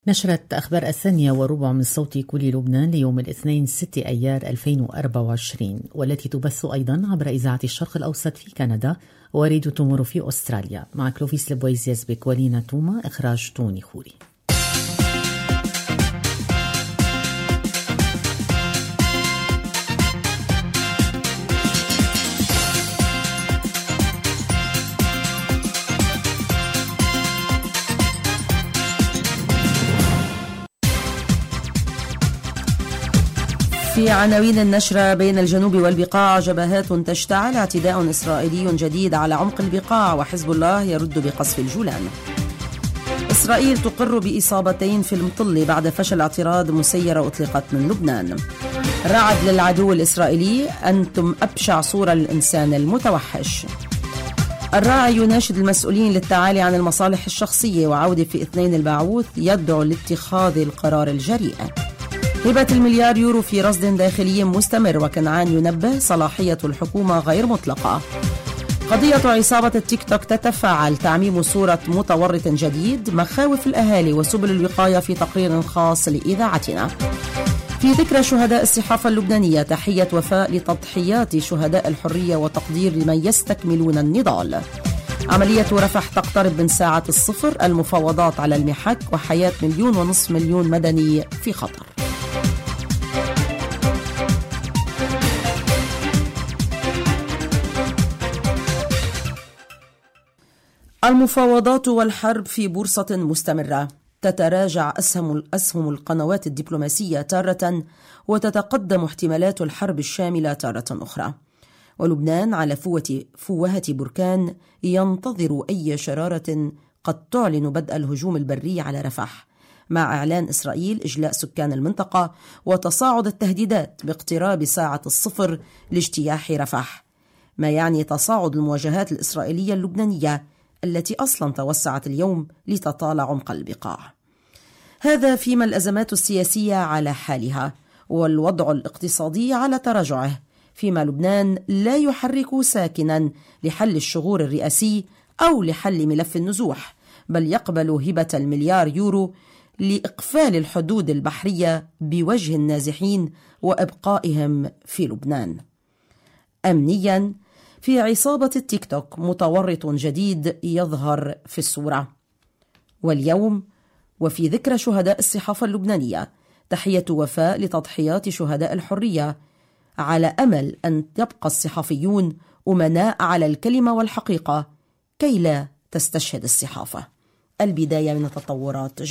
نشرت أخبار 8:15 من صوت كل لبنان ليوم الاثنين 6 أيار 2024، والتي تبث أيضا عبر إذاعة الشرق الأوسط في كندا وراديو تومورو في أستراليا، مع كلوفيس لبويزيزبك ولينا توما، إخراج توني خوري. في عناوين النشرة: بين الجنوب والبقاع جبهات تشتعل، اعتداء إسرائيلي جديد على عمق البقاع، وحزب الله يرد بقصف الجولان. إسرائيل تقر بإصابتين في المطل بعد فشل اعتراض مسيرة أطلقت من لبنان. رعد للعدو الإسرائيلي: أنتم أبشع صورة للإنسان المتوحش. الراعي يناشد المسؤولين للتعالي عن المصالح الشخصية، وعودة في 2 الباعوث يدعو لاتخاذ القرار الجريء. هبة المليار يورو في رصد داخلي مستمر، وكنعان ينبه صلاحية الحكومة غير مطلقة. قضية عصابة التيك توك تتفاعل، تعميم صورة متورط جديد، مخاوف الأهالي وسبل الوقاية في تقرير خاص لإذاعتنا. في ذكرى شهداء الصحافة اللبنانية، تحية وفاء لتضحيات شهداء الحرية وتقدير لمن يستكملون النضال. عملية رفح تقترب من ساعة الصفر، المفاوضات على المحك، وحياة 1.5 مليون مدني في خطر. المفاوضات والحرب في بورصة مستمرة، تتراجع أسهم القنوات الدبلوماسية تارة، وتتقدم احتمالات الحرب الشاملة تارة أخرى. ولبنان على فوهة بركان ينتظر أي شرارة قد تعلن بدء الهجوم البري على رفح، مع إعلان إسرائيل إجلاء سكان المنطقة وتصاعد التهديدات باقتراب ساعة الصفر لاجتياح رفح، ما يعني تصاعد المواجهات الإسرائيلية اللبنانية التي أصلا توسعت اليوم لتطال عمق البقاع. هذا فيما الأزمات السياسية على حالها، والوضع الاقتصادي على تراجعه، فيما لبنان لا يحرك ساكنا لحل الشغور الرئاسي أو لحل ملف النزوح، بل يقبل هبة المليار يورو لإقفال الحدود البحرية بوجه النازحين وإبقائهم في لبنان. أمنيا، في عصابة التيك توك متورط جديد يظهر في الصورة. واليوم وفي ذكرى شهداء الصحافة اللبنانية، تحية وفاء لتضحيات شهداء الحرية، على أمل أن يبقى الصحفيون أمناء على الكلمة والحقيقة كي لا تستشهد الصحافة. البداية من التطورات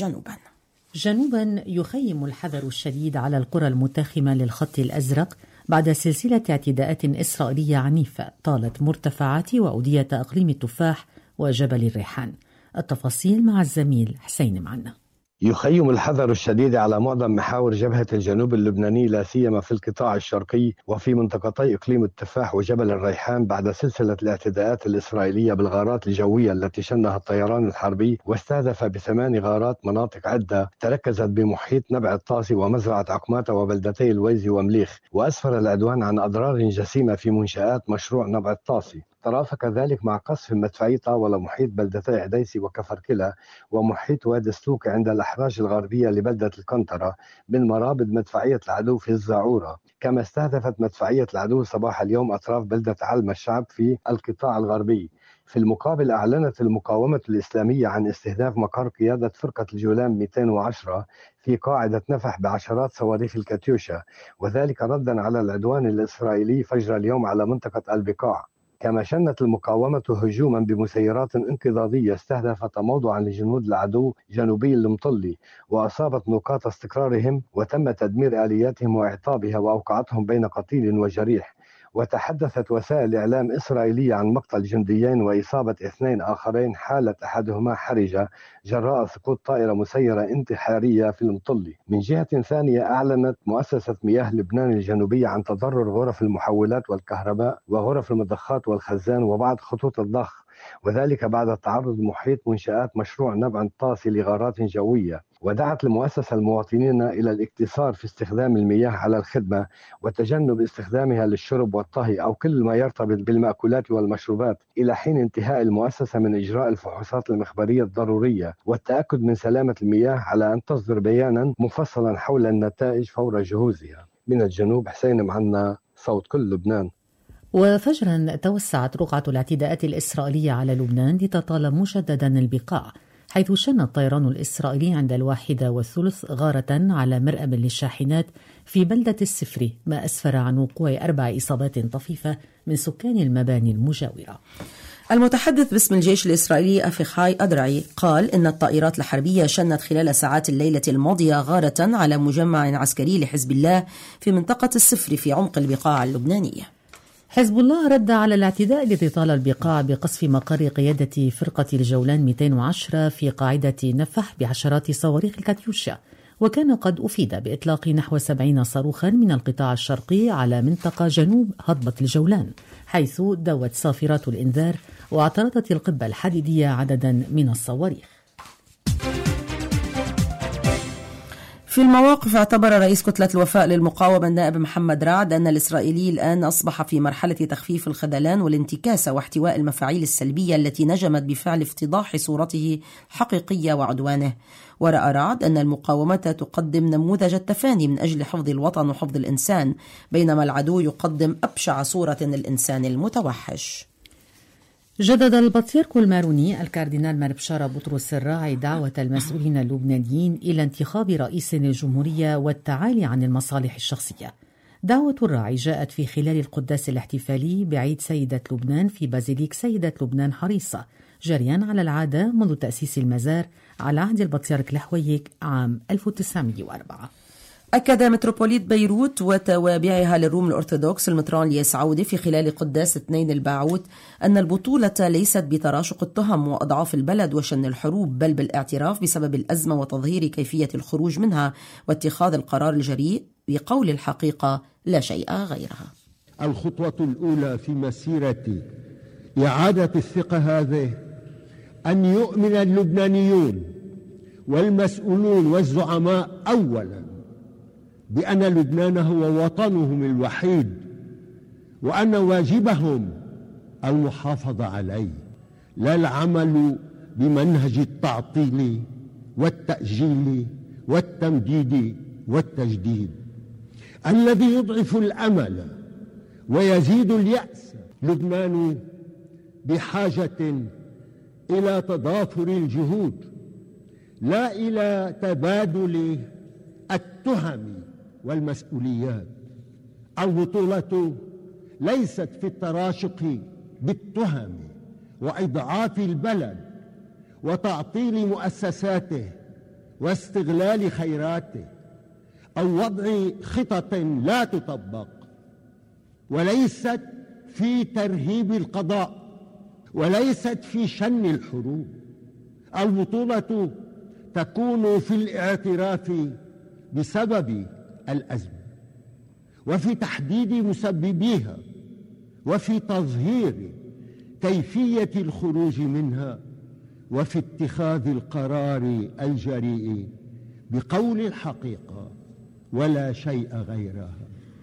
جنوبا يخيم الحذر الشديد على القرى المتاخمة للخط الأزرق بعد سلسلة اعتداءات إسرائيلية عنيفة طالت مرتفعات وأودية أقليم التفاح وجبل الريحان. التفاصيل مع الزميل حسين معنا. يخيم الحذر الشديد على معظم محاور جبهة الجنوب اللبناني، لا سيما في القطاع الشرقي وفي منطقتي إقليم التفاح وجبل الريحان، بعد سلسلة الاعتداءات الإسرائيلية بالغارات الجوية التي شنها الطيران الحربي، واستهدف ب8 غارات مناطق عدة تركزت بمحيط نبع الطاسي ومزرعة عقماتة وبلدتي الويزي ومليخ، وأسفر العدوان عن أضرار جسيمة في منشآت مشروع نبع الطاسي. ترافق ذلك مع قصف مدفعي طاولة محيط بلدتي عديسي وكفركلة ومحيط وادي السوق عند الأحراج الغربية لبلدة القنطرة من مرابط مدفعية العدو في الزعورة. كما استهدفت مدفعية العدو صباح اليوم أطراف بلدة علم الشعب في القطاع الغربي. في المقابل، أعلنت المقاومة الإسلامية عن استهداف مقر قيادة فرقة الجولان 210 في قاعدة نفح بعشرات صواريخ الكاتيوشا، وذلك ردا على العدوان الإسرائيلي فجر اليوم على منطقة البقاع. كما شنت المقاومة هجوما بمسيرات انقضاضية استهدفت موضعا لجنود العدو جنوبي المطلي، وأصابت نقاط استقرارهم، وتم تدمير آلياتهم وإعطابها، وأوقعتهم بين قتيل وجريح. وتحدثت وسائل إعلام إسرائيلية عن مقتل جنديين وإصابة 2 آخرين، حالة أحدهما حرجة جراء سقوط طائرة مسيرة انتحارية في المطلي. من جهة ثانية، أعلنت مؤسسة مياه لبنان الجنوبية عن تضرر غرف المحولات والكهرباء وغرف المضخات والخزان وبعض خطوط الضخ، وذلك بعد تعرض محيط منشآت مشروع نبع الطاسي لغارات جوية. ودعت المؤسسة المواطنين إلى الاقتصار في استخدام المياه على الخدمة وتجنب استخدامها للشرب والطهي أو كل ما يرتبط بالمأكولات والمشروبات إلى حين انتهاء المؤسسة من إجراء الفحوصات المخبرية الضرورية والتأكد من سلامة المياه، على أن تصدر بيانا مفصلا حول النتائج فور جهوزها. من الجنوب حسين معنا، صوت كل لبنان. وفجرا توسعت رقعة الاعتداءات الإسرائيلية على لبنان لتطال مجددا البقاع، حيث شن الطيران الإسرائيلي عند 1:30 غارة على مرأب للشاحنات في بلدة السفري، ما أسفر عن وقوع 4 إصابات طفيفة من سكان المباني المجاورة. المتحدث باسم الجيش الإسرائيلي أفيخاي أدرعي قال إن الطائرات الحربية شنت خلال ساعات الليلة الماضية غارة على مجمع عسكري لحزب الله في منطقة السفري في عمق البقاع اللبنانية. حزب الله رد على الاعتداء الذي طال البقاع بقصف مقر قيادة فرقة الجولان 210 في قاعدة نفح بعشرات صواريخ الكاتيوشا، وكان قد أفيد بإطلاق نحو 70 صاروخا من القطاع الشرقي على منطقة جنوب هضبة الجولان، حيث دوت صافرات الإنذار واعترضت القبة الحديدية عددا من الصواريخ. في المواقف، اعتبر رئيس كتلة الوفاء للمقاومة النائب محمد رعد أن الإسرائيلي الآن أصبح في مرحلة تخفيف الخذلان والانتكاسة واحتواء المفاعيل السلبية التي نجمت بفعل افتضاح صورته الحقيقية وعدوانه. ورأى رعد أن المقاومة تقدم نموذج التفاني من أجل حفظ الوطن وحفظ الإنسان، بينما العدو يقدم أبشع صورة الإنسان المتوحش. جدد البطريرك الماروني الكاردينال ماربشارا بطرس الراعي دعوة المسؤولين اللبنانيين إلى انتخاب رئيس للجمهورية والتعالي عن المصالح الشخصية. دعوة الراعي جاءت في خلال القداس الاحتفالي بعيد سيدة لبنان في بازيليك سيدة لبنان حريصة، جريا على العادة منذ تأسيس المزار على عهد البطريرك الحويك عام 1904. أكد متروبوليت بيروت وتوابعها للروم الأرثوذكس المطران ليس عودة في خلال قداس 2 الباعوت أن البطولة ليست بتراشق التهم وأضعاف البلد وشن الحروب، بل بالاعتراف بسبب الأزمة وتظهير كيفية الخروج منها واتخاذ القرار الجريء بقول الحقيقة لا شيء غيرها. الخطوة الأولى في مسيرة إعادة الثقة هذه أن يؤمن اللبنانيون والمسؤولون والزعماء أولا بأن لبنان هو وطنهم الوحيد، وأن واجبهم المحافظة عليه، لا العمل بمنهج التعطيل والتأجيل والتمديد والتجديد الذي يضعف الأمل ويزيد اليأس. لبنان بحاجة إلى تضافر الجهود، لا إلى تبادل التهم والمسؤوليات. البطولة ليست في التراشق بالتهم وإضعاف البلد وتعطيل مؤسساته واستغلال خيراته أو وضع خطط لا تطبق، وليست في ترهيب القضاء، وليست في شن الحروب. البطولة تكون في الاعتراف بسبب الأزمة وفي تحديد مسببيها وفي تظهير كيفية الخروج منها وفي اتخاذ القرار الجريء بقول الحقيقة ولا شيء غيرها.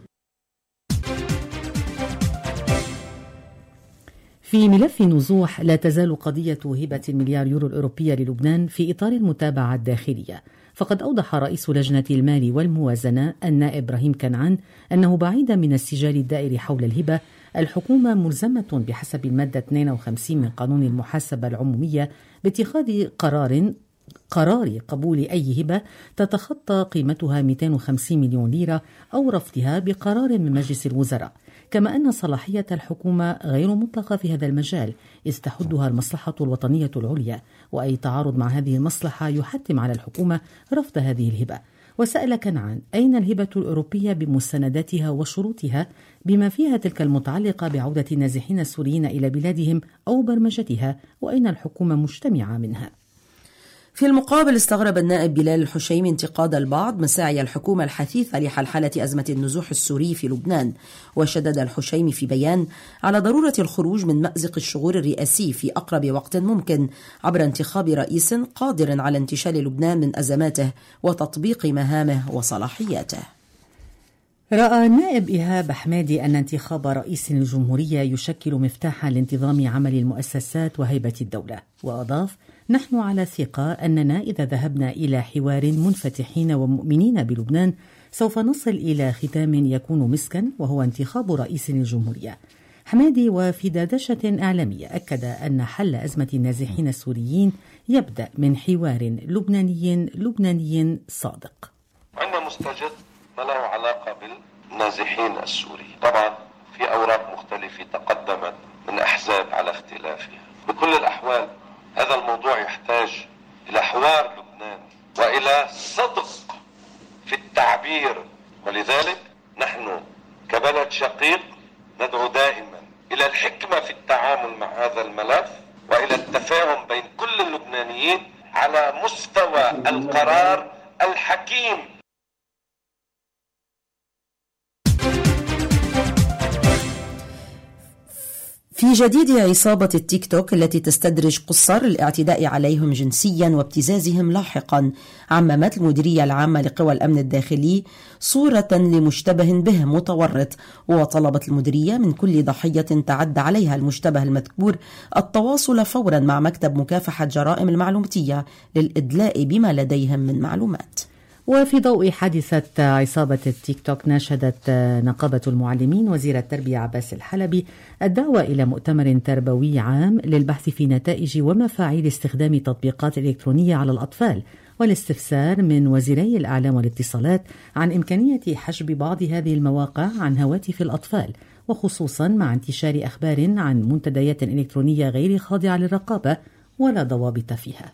في ملف نزوح، لا تزال قضية هبة المليار يورو الأوروبية للبنان في إطار المتابعة الداخلية، فقد أوضح رئيس لجنة المال والموازنة النائب إبراهيم كنعان أنه بعيدا من السجال الدائري حول الهبة، الحكومة ملزمة بحسب المادة 52 من قانون المحاسبة العمومية باتخاذ قرار قبول أي هبة تتخطى قيمتها 250 مليون ليرة أو رفضها بقرار من مجلس الوزراء، كما أن صلاحية الحكومة غير مطلقة في هذا المجال إذ تحدها المصلحة الوطنية العليا، وأي تعارض مع هذه المصلحة يحتم على الحكومة رفض هذه الهبة. وسأل كنعان أين الهبة الأوروبية بمستنداتها وشروطها بما فيها تلك المتعلقة بعودة النازحين السوريين إلى بلادهم أو برمجتها، وأين الحكومة مجتمعة منها. في المقابل استغرب النائب بلال الحشيمي انتقاد البعض مساعي الحكومة الحثيثة لحلحلة أزمة النزوح السوري في لبنان، وشدد الحشيمي في بيان على ضرورة الخروج من مأزق الشغور الرئاسي في أقرب وقت ممكن عبر انتخاب رئيس قادر على انتشال لبنان من أزماته وتطبيق مهامه وصلاحياته. رأى النائب إيهاب حمادي أن انتخاب رئيس الجمهورية يشكل مفتاحا لانتظام عمل المؤسسات وهيبة الدولة، وأضاف: نحن على ثقة أننا إذا ذهبنا إلى حوار منفتحين ومؤمنين بلبنان سوف نصل إلى ختام يكون مسكا، وهو انتخاب رئيس الجمهورية. حمادي وفي دردشة إعلامية أكد أن حل أزمة النازحين السوريين يبدأ من حوار لبناني صادق. عندنا مستجد ما له علاقة بالنازحين السوريين، طبعا في أوراق مختلفة تقدمت من أحزاب على اختلافها. بكل الأحوال هذا الموضوع يحتاج إلى حوار لبناني وإلى صدق في التعبير، ولذلك نحن كبلد شقيق ندعو دائما إلى الحكمة في التعامل مع هذا الملف وإلى التفاهم بين كل اللبنانيين على مستوى القرار الحكيم. في جديد عصابة التيك توك التي تستدرج قصار الاعتداء عليهم جنسيا وابتزازهم لاحقا، عممت المديرية العامة لقوى الأمن الداخلي صورة لمشتبه به متورط، وطلبت المديرية من كل ضحية تعدى عليها المشتبه المذكور التواصل فورا مع مكتب مكافحة جرائم المعلوماتية للإدلاء بما لديهم من معلومات. وفي ضوء حادثة عصابة التيك توك ناشدت نقابة المعلمين وزير التربية عباس الحلبي الدعوة إلى مؤتمر تربوي عام للبحث في نتائج ومفاعيل استخدام تطبيقات إلكترونية على الأطفال، والاستفسار من وزيري الإعلام والاتصالات عن إمكانية حجب بعض هذه المواقع عن هواتف الأطفال، وخصوصا مع انتشار أخبار عن منتديات إلكترونية غير خاضعة للرقابة ولا ضوابط فيها.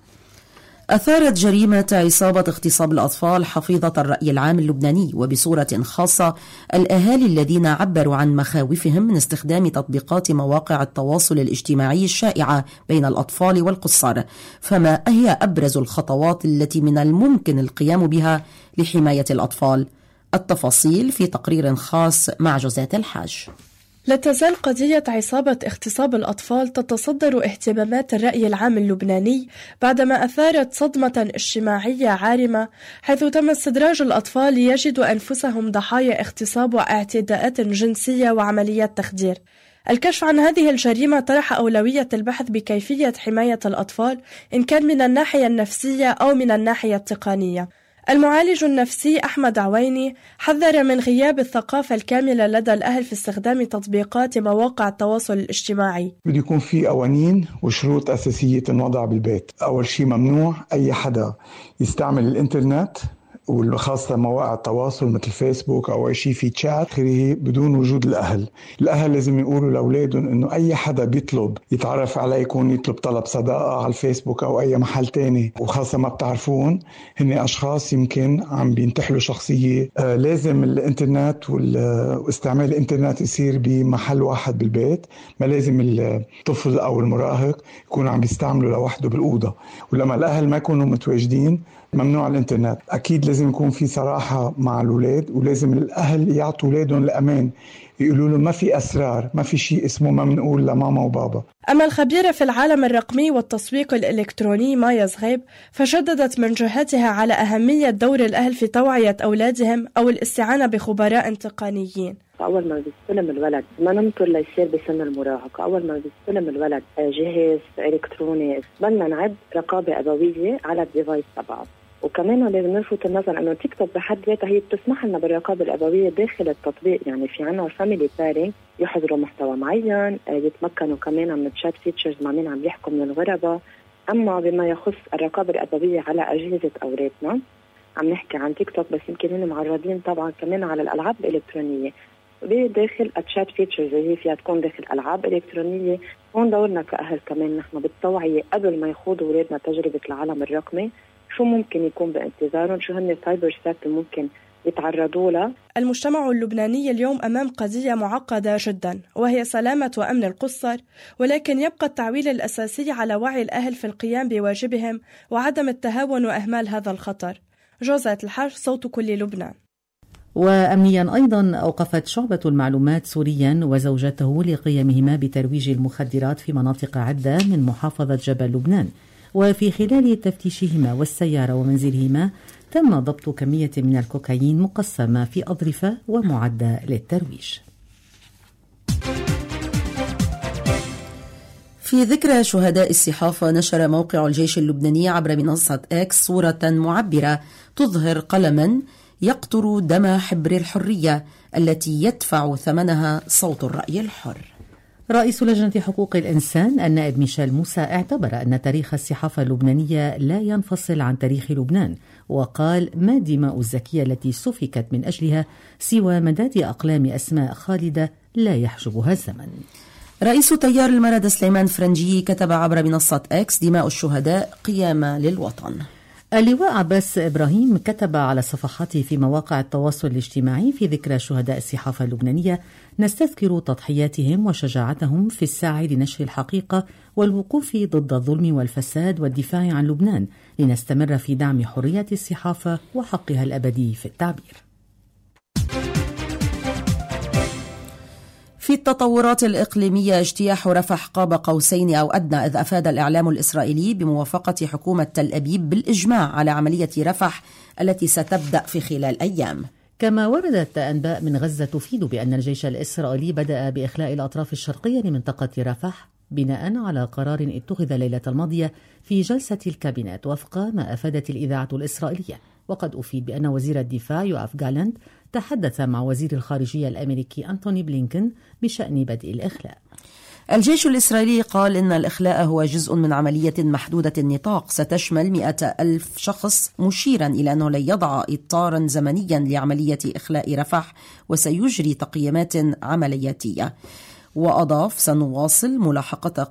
أثارت جريمة عصابة اغتصاب الأطفال حفيظة الرأي العام اللبناني، وبصورة خاصة الأهالي الذين عبروا عن مخاوفهم من استخدام تطبيقات مواقع التواصل الاجتماعي الشائعة بين الأطفال والقُصّر. فما هي أبرز الخطوات التي من الممكن القيام بها لحماية الأطفال؟ التفاصيل في تقرير خاص مع جوزات الحاج. لا تزال قضية عصابة اغتصاب الأطفال تتصدر اهتمامات الرأي العام اللبناني بعدما أثارت صدمة اجتماعية عارمة، حيث تم استدراج الأطفال ليجدوا أنفسهم ضحايا اغتصاب واعتداءات جنسية وعمليات تخدير. الكشف عن هذه الجريمة طرح أولوية البحث بكيفية حماية الأطفال إن كان من الناحية النفسية أو من الناحية التقنية. المعالج النفسي أحمد عويني حذر من غياب الثقافة الكاملة لدى الأهل في استخدام تطبيقات مواقع التواصل الاجتماعي. بده يكون في قوانين وشروط أساسية تنوضع بالبيت. أول شيء ممنوع أي حدا يستعمل الإنترنت وخاصة مواقع التواصل مثل فيسبوك أو أي شيء في تشات بدون وجود الأهل. الأهل لازم يقولوا لأولادهم إنه أي حدا بيطلب يتعرف عليه يكون يطلب طلب صداقة على الفيسبوك أو أي محل تاني، وخاصة ما بتعرفون هن أشخاص يمكن عم بينتحلوا شخصية. لازم الإنترنت واستعمال الإنترنت يصير بمحل واحد بالبيت، ما لازم الطفل أو المراهق يكون عم بيستعمله لوحده بالأوضة. ولما الأهل ما يكونوا متواجدين ممنوع الإنترنت. أكيد لازم يكون في صراحة مع الأولاد، ولازم الأهل يعطوا أولادهم الأمان، يقولوا لهم ما في أسرار، ما في شيء اسمه ما منقول لماما وبابا. أما الخبيرة في العالم الرقمي والتسويق الإلكتروني مايا زغيب فشددت من جهتها على أهمية دور الأهل في توعية أولادهم أو الاستعانة بخبراء تقنيين. أول ما بيستلم الولد ما ننطر ليصير بسن المراهقة، أول ما بيستلم الولد جهاز إلكتروني بدنا نعد رقابة أبوية على الديفايس تبعه. وكمان لازم نلفت النظر انه تيك توك بحد ذاتها هي بتسمح لنا بالرقابه الابويه داخل التطبيق، يعني في عنا فاميلي بارينج يحضروا محتوى معين، يتمكنوا كمان من تشات فيتشرز مع مين عم يحكوا من الغرباء. اما بما يخص الرقابه الابويه على اجهزه اولادنا عم نحكي عن تيك توك، بس يمكن هن معرضين طبعا كمان على الالعاب الالكترونيه بداخل التشات فيتشرز اللي هي فيها تكون داخل العاب الكترونيه. هون دورنا كاهل كمان نحن بالتوعيه قبل ما يخوضوا اولادنا تجربه العالم الرقمي، شو ممكن يكون بانتظارهم، شو هن السايبر ثreat اللي ممكن يتعرضوا لها. المجتمع اللبناني اليوم أمام قضية معقدة جدا، وهي سلامة وأمن القُصّر، ولكن يبقى التعويل الأساسي على وعي الأهل في القيام بواجبهم وعدم التهاون وإهمال هذا الخطر. جوزة الحر، صوت كل لبنان. وأمنيا أيضا أوقفت شعبة المعلومات سوريا وزوجته لقيامهما بترويج المخدرات في مناطق عدة من محافظة جبل لبنان، وفي خلال تفتيشهما والسيارة ومنزلهما تم ضبط كمية من الكوكايين مقسمة في أظرفة ومعدة للترويج. في ذكرى شهداء الصحافة، نشر موقع الجيش اللبناني عبر منصة إكس صورة معبرة تظهر قلما يقطر دم حبر الحرية التي يدفع ثمنها صوت الرأي الحر. رئيس لجنة حقوق الإنسان النائب ميشيل موسى اعتبر أن تاريخ الصحافة اللبنانية لا ينفصل عن تاريخ لبنان، وقال: ما الدماء الزكية التي سفكت من أجلها سوى مداد أقلام أسماء خالدة لا يحجبها الزمن. رئيس تيار المرد سليمان فرنجي كتب عبر منصة إكس: دماء الشهداء قيامة للوطن. اللواء عباس إبراهيم كتب على صفحاته في مواقع التواصل الاجتماعي في ذكرى شهداء الصحافة اللبنانية: نستذكر تضحياتهم وشجاعتهم في السعي لنشر الحقيقة والوقوف ضد الظلم والفساد والدفاع عن لبنان، لنستمر في دعم حرية الصحافة وحقها الأبدي في التعبير. في التطورات الإقليمية، اجتياح رفح قاب قوسين أو أدنى، إذ أفاد الإعلام الإسرائيلي بموافقة حكومة تل أبيب بالإجماع على عملية رفح التي ستبدأ في خلال أيام. كما وردت أنباء من غزة تفيد بأن الجيش الإسرائيلي بدأ بإخلاء الأطراف الشرقية لمنطقة رفح بناء على قرار اتخذ الليلة الماضية في جلسة الكابينت وفق ما أفادت الإذاعة الإسرائيلية. وقد أفيد بأن وزير الدفاع يوآف جالانت تحدث مع وزير الخارجية الأمريكي أنتوني بلينكن بشأن بدء الإخلاء. الجيش الإسرائيلي قال إن الإخلاء هو جزء من عملية محدودة النطاق ستشمل 100,000 شخص، مشيرا إلى أنه لن يضع إطارا زمنيا لعملية إخلاء رفح وسيجري تقييمات عملياتية. وأضاف: سنواصل ملاحقة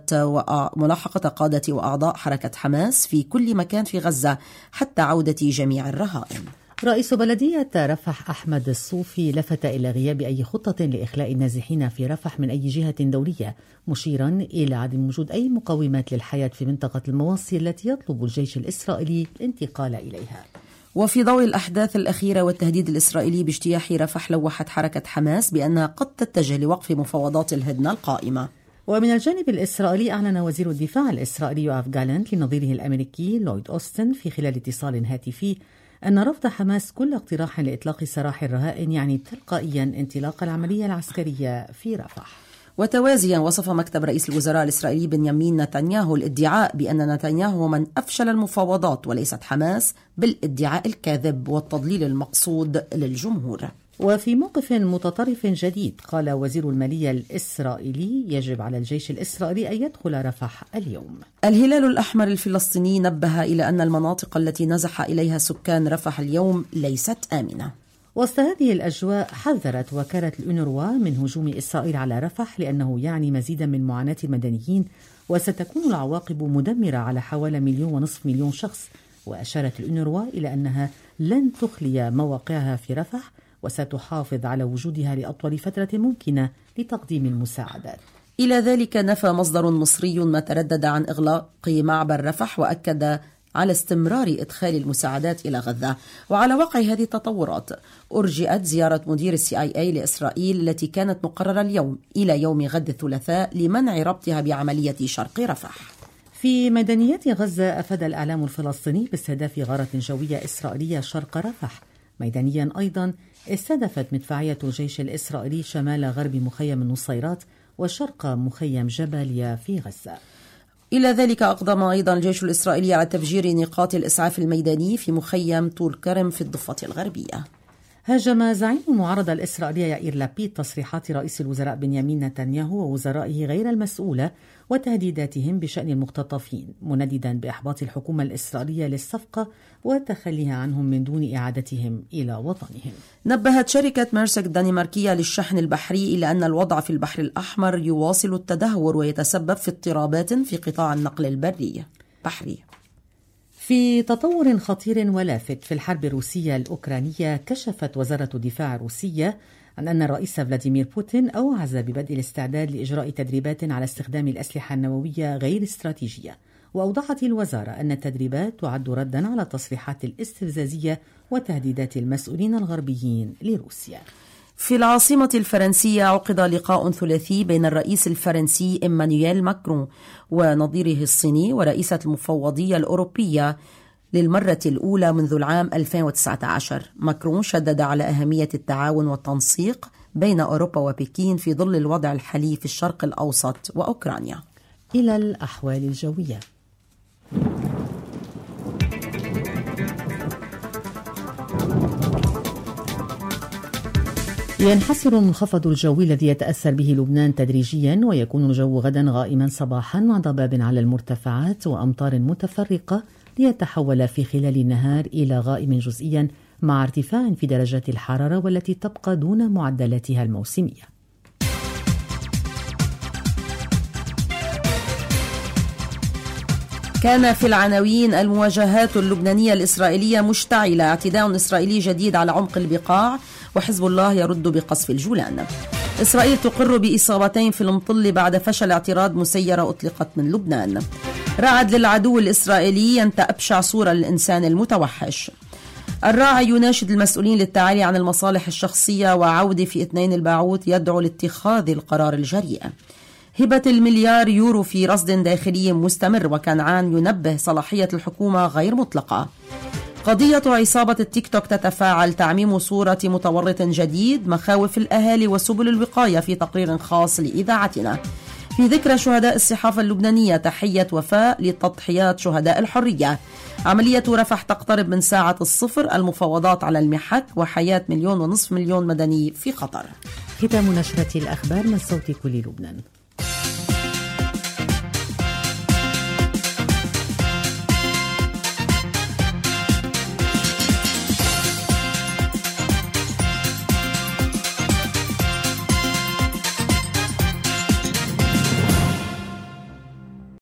قادة وأعضاء حركة حماس في كل مكان في غزة حتى عودة جميع الرهائن. رئيس بلدية رفح أحمد الصوفي لفت إلى غياب أي خطة لإخلاء النازحين في رفح من أي جهة دولية، مشيرا إلى عدم وجود أي مقومات للحياة في منطقة المواصي التي يطلب الجيش الإسرائيلي الانتقال إليها. وفي ضوء الأحداث الأخيرة والتهديد الإسرائيلي باجتياح رفح، لوحت حركة حماس بأنها قد تتجه لوقف مفاوضات الهدنة القائمة. ومن الجانب الإسرائيلي، أعلن وزير الدفاع الإسرائيلي يوآف جالانت لنظيره الأمريكي لويد أوستن في خلال اتصال هاتفي أن رفض حماس كل اقتراح لإطلاق سراح الرهائن يعني تلقائيا انطلاق العملية العسكرية في رفح. وتوازيا، وصف مكتب رئيس الوزراء الإسرائيلي بنيامين نتنياهو الادعاء بأن نتنياهو من أفشل المفاوضات وليست حماس بالادعاء الكاذب والتضليل المقصود للجمهور. وفي موقف متطرف جديد، قال وزير المالية الإسرائيلي: يجب على الجيش الإسرائيلي أن يدخل رفح اليوم. الهلال الأحمر الفلسطيني نبه إلى أن المناطق التي نزح إليها سكان رفح اليوم ليست آمنة. وسط هذه الأجواء، حذرت وكالة الأونروا من هجوم إسرائيل على رفح لأنه يعني مزيدا من معاناة المدنيين، وستكون العواقب مدمرة على حوالي 1.5 مليون شخص. وأشارت الأونروا إلى أنها لن تخلي مواقعها في رفح وستحافظ على وجودها لأطول فترة ممكنة لتقديم المساعدات. إلى ذلك، نفى مصدر مصري ما تردد عن إغلاق معبر رفح، وأكد على استمرار إدخال المساعدات إلى غزة. وعلى وقع هذه التطورات، أرجئت زيارة مدير CIA لإسرائيل التي كانت مقررة اليوم إلى يوم غد الثلاثاء لمنع ربطها بعملية شرق رفح. في ميدانيات غزة، أفاد الإعلام الفلسطيني باستهداف غارة جوية إسرائيلية شرق رفح. ميدانيا أيضا استهدفت مدفعية الجيش الإسرائيلي شمال غرب مخيم النصيرات وشرق مخيم جباليا في غزة. إلى ذلك، أقدم أيضا الجيش الإسرائيلي على تفجير نقاط الإسعاف الميداني في مخيم طول كرم في الضفة الغربية. هاجم زعيم المعارضة الإسرائيلية يائير لابيد تصريحات رئيس الوزراء بنيامين نتنياهو ووزرائه غير المسؤولة وتهديداتهم بشأن المختطفين، منددا بإحباط الحكومة الإسرائيلية للصفقة وتخليها عنهم من دون إعادتهم إلى وطنهم. نبهت شركة ميرسك الدنماركية للشحن البحري إلى أن الوضع في البحر الأحمر يواصل التدهور ويتسبب في اضطرابات في قطاع النقل البري. في تطور خطير ولافت في الحرب الروسية الأوكرانية، كشفت وزارة الدفاع الروسية عن أن الرئيس فلاديمير بوتين أوعز ببدء الاستعداد لإجراء تدريبات على استخدام الأسلحة النووية غير الاستراتيجية. وأوضحت الوزارة أن التدريبات تعد ردا على التصريحات الاستفزازية وتهديدات المسؤولين الغربيين لروسيا. في العاصمة الفرنسية عقد لقاء ثلاثي بين الرئيس الفرنسي إيمانويل ماكرون ونظيره الصيني ورئيسة المفوضية الأوروبية للمرة الأولى منذ العام 2019. ماكرون شدد على أهمية التعاون والتنسيق بين أوروبا وبكين في ظل الوضع الحالي في الشرق الأوسط وأوكرانيا. إلى الأحوال الجوية. ينحسر المنخفض الجوي الذي يتأثر به لبنان تدريجيا، ويكون الجو غدا غائما صباحا مع ضباب على المرتفعات وأمطار متفرقة، ليتحول في خلال النهار إلى غائم جزئيا مع ارتفاع في درجات الحرارة والتي تبقى دون معدلاتها الموسمية. كان في العناوين: المواجهات اللبنانية الإسرائيلية مشتعلة، اعتداء إسرائيلي جديد على عمق البقاع، وحزب الله يرد بقصف الجولان. إسرائيل تقر بإصابتين في المطل بعد فشل اعتراض مسيرة أطلقت من لبنان. رعد للعدو الإسرائيلي: أنت أبشع صورة للإنسان المتوحش. الراعي يناشد المسؤولين للتعالي عن المصالح الشخصية، وعودة في 2 الباعوث يدعو لاتخاذ القرار الجريء. هبة المليار يورو في رصد داخلي مستمر، وكنعان ينبه صلاحية الحكومة غير مطلقة. قضية عصابة التيك توك تتفاعل، تعميم صورة متورط جديد، مخاوف الأهالي وسبل الوقاية في تقرير خاص لإذاعتنا. في ذكرى شهداء الصحافة اللبنانية، تحية وفاء لتضحيات شهداء الحرية. عملية رفح تقترب من ساعة الصفر، المفاوضات على المحك، وحياة 1.5 مليون مدني في خطر. ختام نشرة الأخبار من صوت كل لبنان.